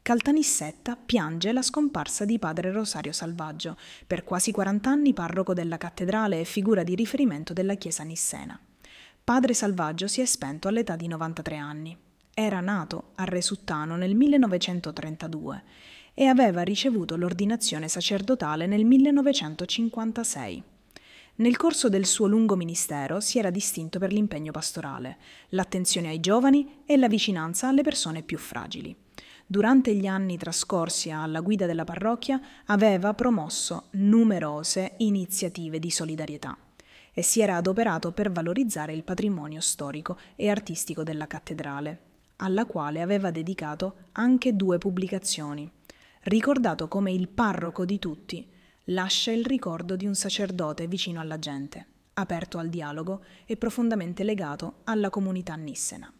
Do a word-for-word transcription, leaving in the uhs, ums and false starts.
Caltanissetta piange la scomparsa di padre Rosario Salvaggio, per quasi quaranta anni parroco della cattedrale e figura di riferimento della chiesa nissena. Padre Salvaggio si è spento all'età di novantatré anni. Era nato a Resuttano nel millenovecentotrentadue e aveva ricevuto l'ordinazione sacerdotale nel millenovecentocinquantasei. Nel corso del suo lungo ministero si era distinto per l'impegno pastorale, l'attenzione ai giovani e la vicinanza alle persone più fragili. Durante gli anni trascorsi alla guida della parrocchia aveva promosso numerose iniziative di solidarietà e si era adoperato per valorizzare il patrimonio storico e artistico della cattedrale, alla quale aveva dedicato anche due pubblicazioni. Ricordato come il parroco di tutti, lascia il ricordo di un sacerdote vicino alla gente, aperto al dialogo e profondamente legato alla comunità nissena.